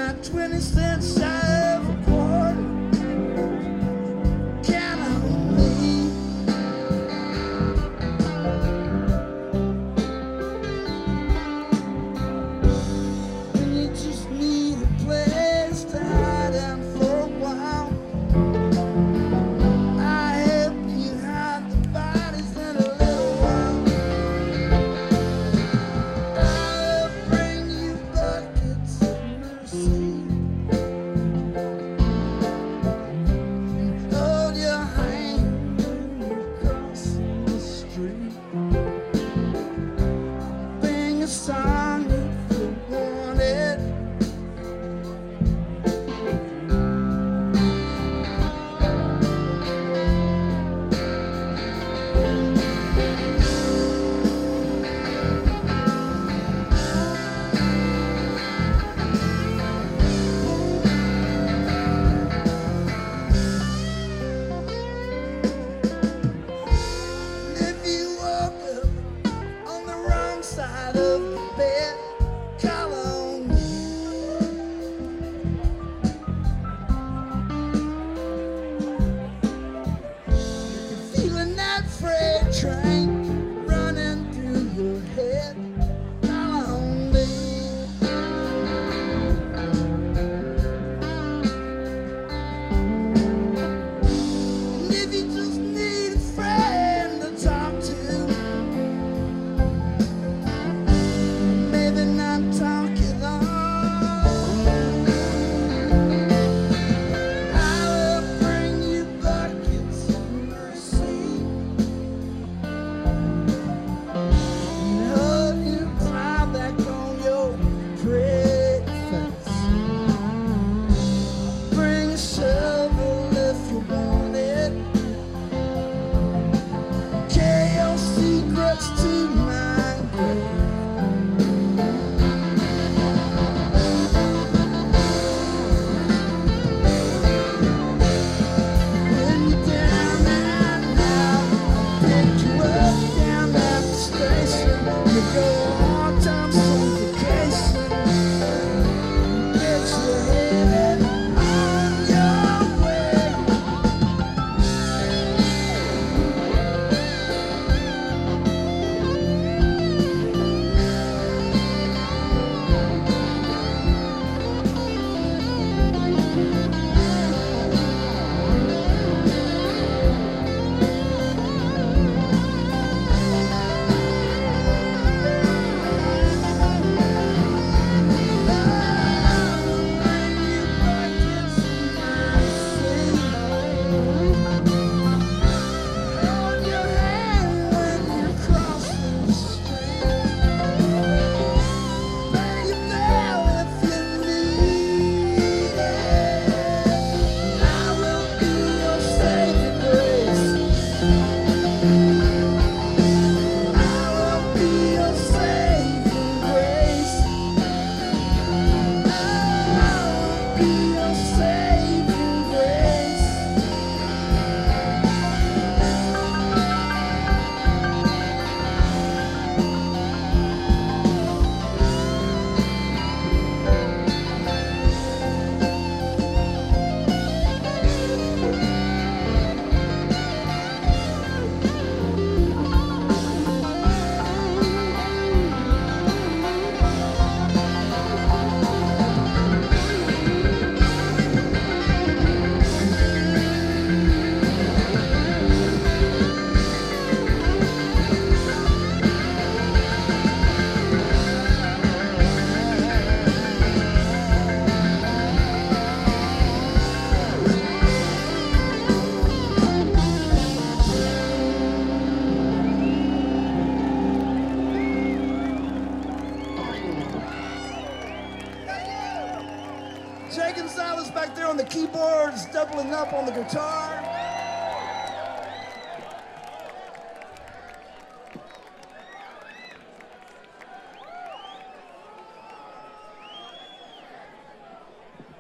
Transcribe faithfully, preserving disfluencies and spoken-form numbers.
got twenty cents shy of a quarter. Count on me. When you just need a place to hide out for a while, I help you hide the bodies in a little while. I'll bring you buckets of mercy. Hold your hand when you cross the street. Bring a song if you want it. If you woke up on the wrong side of the bed, call on me. If you're feeling that freight train running through your head, call on me. And if you just need a friend to talk to, maybe not talk at all, I will bring you buckets of mercy and hold you plow back on your pretty face. Bring a shovel if you want it. Carry your secrets to my grave. When you're down and out, I'll pick you up down at the station. You go on time some vacation. Get you headed on your way. Jake Gonzalez back there on the keyboards, doubling up on the guitar.